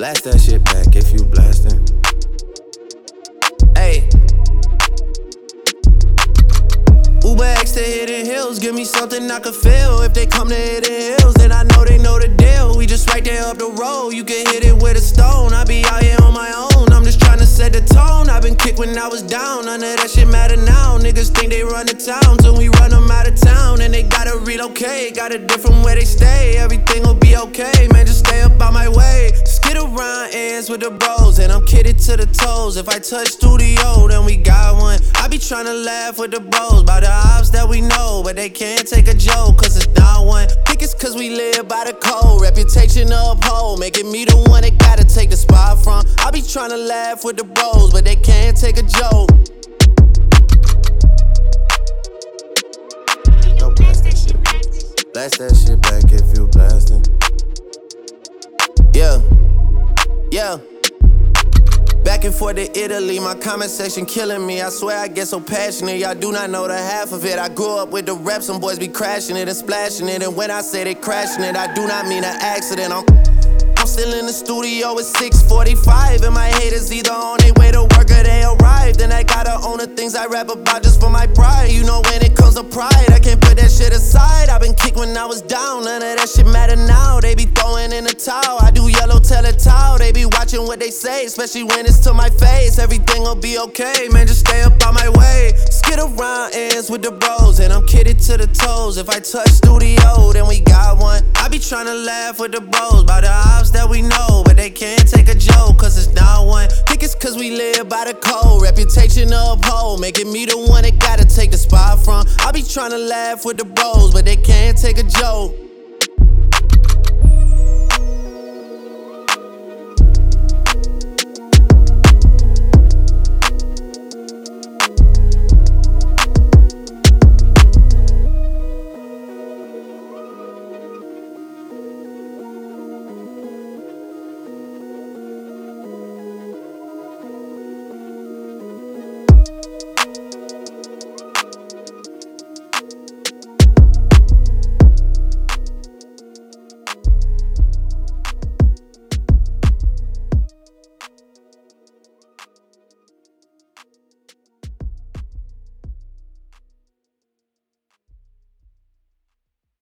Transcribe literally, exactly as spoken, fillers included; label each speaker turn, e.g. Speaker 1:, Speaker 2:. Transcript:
Speaker 1: Blast that shit back if you blasting. Ayy. Uber X to Hidden Hills, give me something I can feel. If they come to Hidden Hills, then I know they know the deal. We just right there up the road, you can hit it with a stone. I be out here on my own, I'm just tryna set the tone. I been kicked when I was down, none of that shit matter now. Niggas think they run the town, till we run them out of town. And they gotta relocate, got a different where they stay. Everything will be okay, man, just stay up out my way. Skid around ends with the bros, and I'm kidded to the toes. If I touch studio, then we got one. I be tryna laugh with the bros about the ops that we know, but they can't take a joke, cause it's not one. Think it's cause we live by the code, reputation to uphold, making me the one that gotta take the spot from. I be tryna laugh with the bros, but they can't take a joke. Yo, blast that shit back. Blast that shit back if you blasting. Yeah, yeah. Back and forth to Italy, my comment section killing me. I swear I get so passionate, y'all do not know the half of it. I grew up with the rap, some boys be crashing it and splashing it. And when I say they crashing it, I do not mean an accident. I'm, I'm still in the studio at six forty-five, and my haters either on their way to work or they arrived. And I gotta own the things I rap about just for my pride. You know when it comes to pride, I can't put that shit aside. I been kicked when I was down, none of that shit matter now. They be throwing in the towel, I do yellow tell a towel. They be watching what they say, especially when it's to my face. Everything will be okay, man, just stay up out my way. Skid around ends with the bros, and I'm kidded to the toes. If I touch studio, then we got one. I be tryna laugh with the bros about the ops that we know, but they can't take a joke, cause it's not one. Think it's cause we live by the code, reputation to uphold, making me the one that gotta take the spot from. I be tryna laugh with the bros, but they can't take a joke.